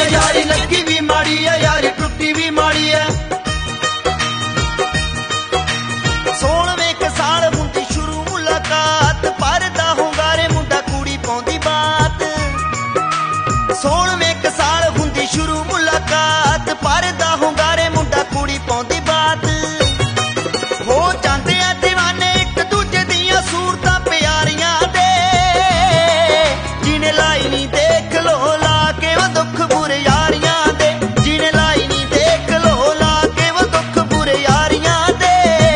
यारी लगी भी माड़ी है, यारी टुटी भी माड़ी है। 16वें साल हुंदी शुरू मुलाकात, परदा हुंगारे मुंडा कुड़ी पाउंदी बात। 16वें साल हुंदी शुरू मुलाकात, परदा हुंगारे मुंडा कुड़ी पाउंदी बात। हो जांदे आ दीवाने एक दूजे दियां सूरतां प्यारियां दे, जिने लाई नी देख लो ला के वो दुख बुरे यारियां दे, जिने लाई नी देख लो ला के वो दुख बुरे यारियां दे।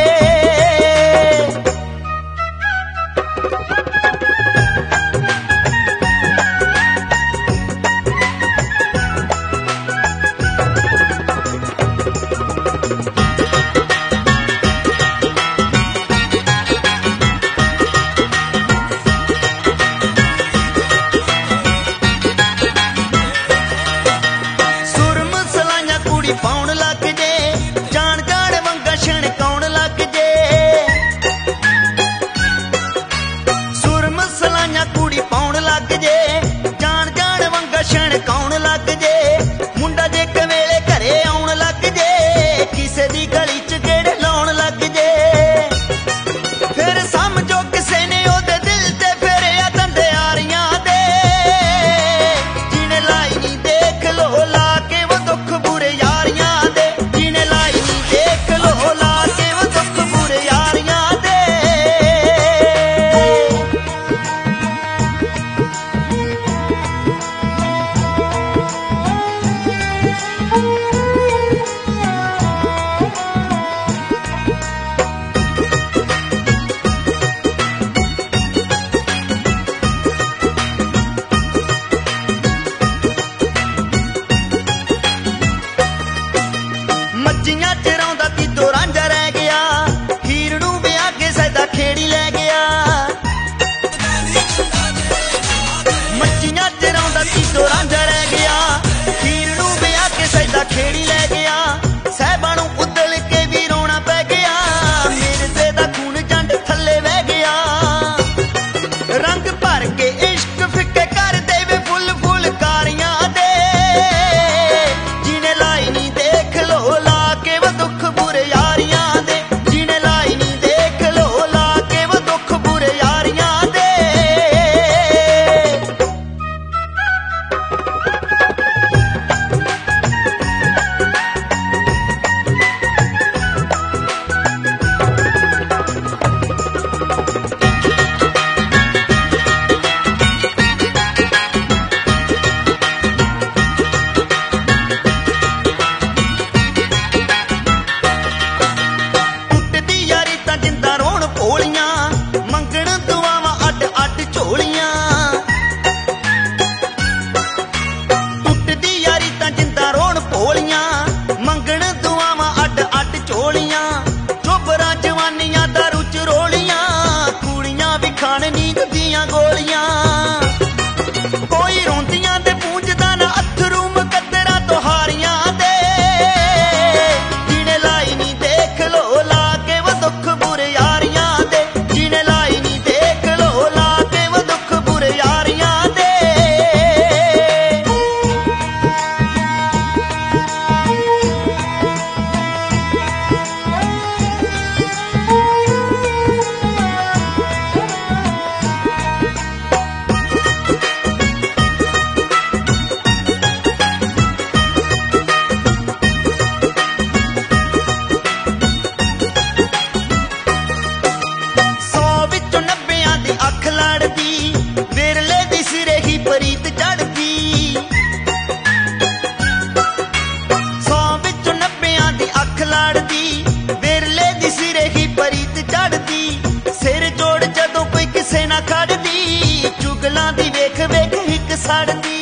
पाउण लग जे जान जान वंगा छणकाउण लग जे, सुरम सलाइयां कुड़ी पाउण लग जे जान जान वंगा छणकाउण लग जे। मुंडा जे कवेले घरे आउण लग जे, किसे दी गली च गेड़े लाउण लग जे। फिर समझो किसे ने ओदे दिल ते फेरिया दंदे यारियां दे, जिने लाई नी देख लो ला के वो दुख बुरे यारियां दे, जिने लाई नी देख लो ला के वो दुख बुरे यारियां दे। मच्छियां चराउंदा तीतो रांझा रह गया, हीर नूं विआह के सैदा खेड़ी लै गया। मच्छियां चराउंदा तीतो रांझा रह गया, हीर नूं विआह के सैदा खेड़ी लै गया। साहिबां नूं उदल के भी रोना पै गया, मिर्जे दा खून जंड थल्ले वह गया। रंग भर के इश्क फिक्के कर देवे फुल फुल कारियां दे, जिने लाई नी देख लो ला के वो दुख बुरे यारियां दे, जिने लाई नी देख लो ला के वो दुख बुरे यारियां दे। टुटदी यारी तां जिंदा रोण भोलियां, मंगण दुआवां अड अड झोलियां। टुटदी यारी तां जिंदा रोण भोलियां, मंगण दुआवां अड अड झोलियां। चोबरां जवानियां दारू च रोलियां, कुड़ियां भी खाण नींद दियां गोलियां। कोई रोंदियां ते पूंजदा ना अथरू मुकद्दरां तो हारियां दे, जिने लाई नी देख लो ला के वो दुख बुरे यारियां दे, जिने लाई नी देख लो ला के वो दुख बुरे यारियां दे। अख लड़दी विरले दी सिरे ही परीत चढ़दी, 100 विचों 90 दी अख लड़दी विरले दी सिरे ही परीत चढ़दी। सिर जोड़ जदों कोई किसे ना खड़दी, चुगलां दी वेख वेख हिक सड़दी।